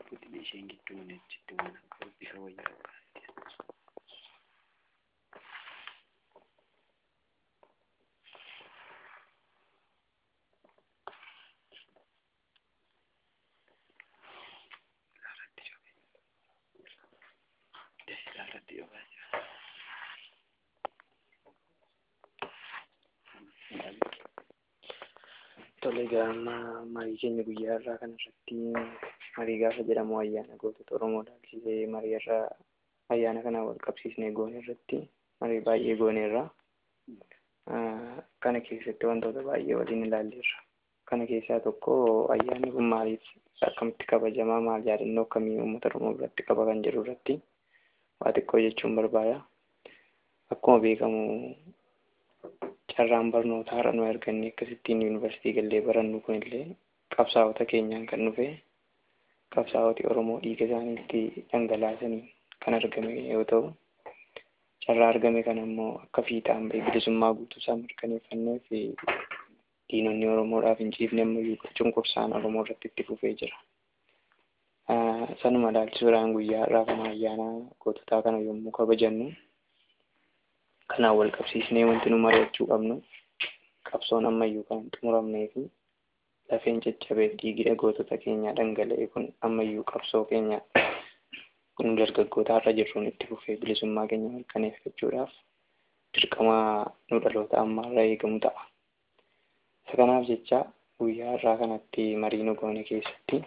Putih di sini gitu nih, itu mana kalau bisa wajah. Tolega marii keenya guyyaa irraa kan irratti marii gaafa jedhamu ayyaana gootota Oromoodhaa fi marii irraa ayyaana kana wal qabsiisnee goone irratti marii baay'ee gooneerra. Kana keessatti wantoota baay'ee waliin ilaalleerra. Kana keessaa tokko ayyaanni kun maaliif akkamitti kabajamaa, maal yaadannoo akkamii uummata Oromoo biratti qaba kan jedhu irratti waa xiqqoo jechuun barbaada. Akkuma beekamu carraan barnoota har'a nu arganne akkasittiin yuunivarsiitii gallee barannu kunillee qabsaa'ota keenyaan kan dhufe, qabsaa'oti Oromoo dhiiga isaaniitti dhangalaasanii kan argame yoo ta'u, carraa argame kana immoo akka fiixaan bahee bilisummaa guutuu isaa mirkaneeffannee fi diinonni Oromoodhaaf hin ciifne ammayyuu cunqursaan Oromoo irratti itti fufee jira. Sanuma ilaalchisuudhaan guyyaa har'aa kana ayyaana goototaa kana yommuu kabajannu kanaan wal qabsiisnee wanti nu mari'achuu qabnu qabsoon ammayyuu kan xumuramnee fi lafeen caccabee dhiigni gootota keenyaa dhangala'e kun ammayyuu qabsoo keenya kun dargaggoota irra jirruun itti fufee bilisummaa keenya mirkaneeffachuudhaaf dirqama nu dhaloota ammaarraa eegamu ta'a. Isa kanaaf jecha guyyaa har'aa kanatti marii nu goone keessatti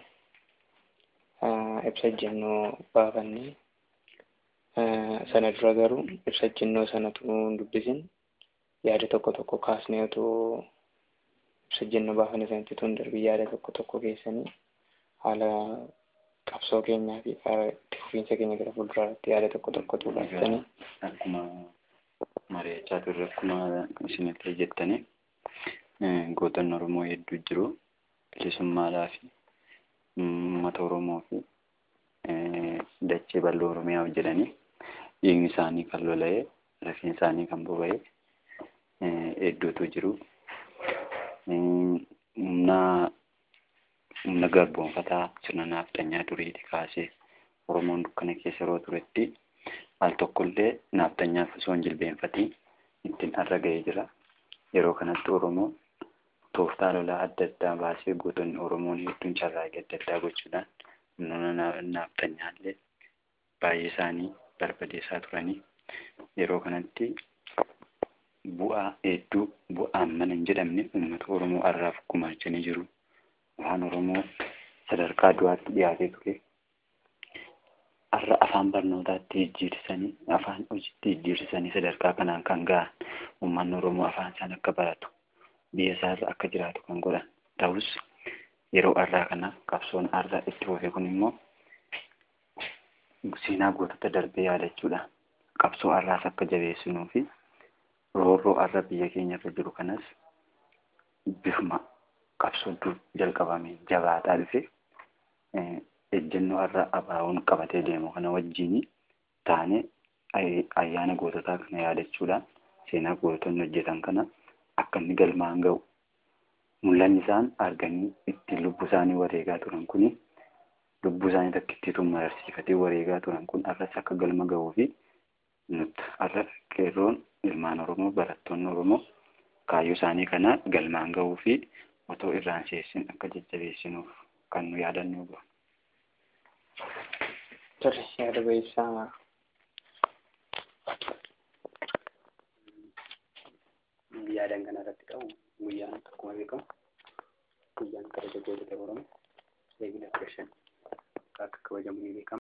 ibsa ejjennoo baafannee sana dura garuu ibsa ejjennoo sanatu hin dubbisin yaada tokko kaasnee otoo ibsa ejjennoo baafannee sanatti tun darbii yaada tokko keessanii haala qabsoo keenyaa fi itti fufiinsa keenya gara fuulduraatti yaada tokko baasanii akkuma mari'achaa turre akkuma isinillee jettanii gootonni Oromoo hedduu jiru bilisummaadhaa fi uummata Oromoo fi dachee bal'oo Oromiyaaf jedhanii dhiigni isaanii kan lola'ee rafeen isaanii kan boba'ee hedduutu jiru. Humna garboonfataa sirna naaftanyaa duriitii kaasee Oromoon dukkana keessa yeroo turetti al tokkollee naaftanyaaf osoo hin jilbeenfatiin ittiin har'a ga'ee jira. Yeroo kanatti Oromoo tooftaa lolaa adda addaa baasee gootonni Oromoon hedduun carraaqii adda addaa gochuudhaan humna naaftanyaallee baay'ee isaanii barbadeessaa turanii yeroo kanatti bu'aa hedduu bu'aan mana hin jedhamne uummata Oromoo har'aaf gumaachanii jiru. Afaan Oromoo sadarkaa du'aatti dhiyaatee ture. Har'a afaan barnootaatti jijjiirsanii afaan hojiitti jijjiirsanii sadarkaa kanaan kan ga'an uummanni Oromoo afaan isaan akka baratu biyya isaarra akka jiraatu kan godhan ta'us yeroo har'aa kana qabsoon har'a itti fufe kun immoo seenaa gootota darbee yaadachuudhaan qabsoo har'aas akka jabeessinuu fi roorroo har'a biyya keenya irra jiru kanas bifuma qabsoo dur jalqabamee jabaataa dhufe ejjennoo har'a abaawoon qabatee deemu kana wajjin taane ayyaana goototaa kana yaadachuudhaan seenaa gootonni hojjetan kana akka inni galmaan ga'u mul'anni isaan arganii itti lubbuu isaanii wareegaa turan kuni lubbuu isaanii takkittiitu mararsiifatee wareegaa turan kun har'as akka galma ga'uu fi nuti har'a qeerroon ilmaan Oromoo barattoonni Oromoo kaayyoo isaanii kana galmaan ga'uu fi otoo irraan seessin akka jajjabeessinuuf kan nu yaadannoo gahu. Tole yaada baay'isaa yaadaan kana irratti qabu guyyaan akkuma beekamu guyyaan kabaja gootota Oromoo eegina 15 akka kabajamu ni beekama.